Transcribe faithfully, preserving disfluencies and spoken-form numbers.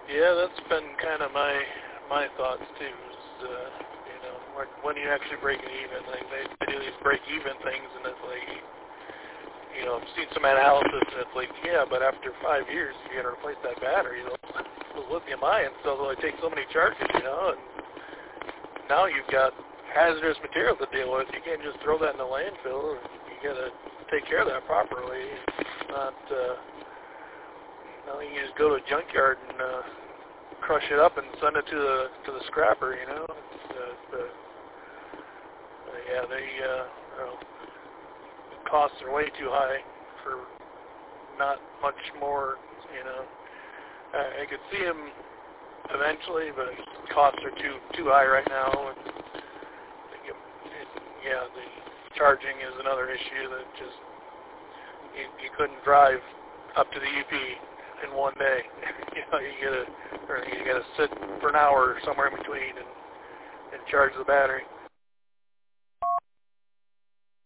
Yeah, that's been kind of my my thoughts too. Is, uh, you know, when, when you actually break it even, like they, they do these break even things, and it's like, you know, I've seen some analysis, and it's like, yeah, but after five years, you got to replace that battery. Those, those lithium ion cells only take so many charges, you know, and now you've got hazardous material to deal with. You can't just throw that in the landfill. You got to take care of that properly. It's not, uh, you know, you just go to a junkyard and uh, crush it up and send it to the to the scrapper, you know. It's, uh, the, uh, yeah, they, uh, well, the costs are way too high for not much more, you know. I, I could see them eventually, but costs are too too high right now. And it, it, yeah, the charging is another issue that just you, you couldn't drive up to the U P in one day. You know, you gotta or you gotta sit for an hour somewhere in between and, and charge the battery.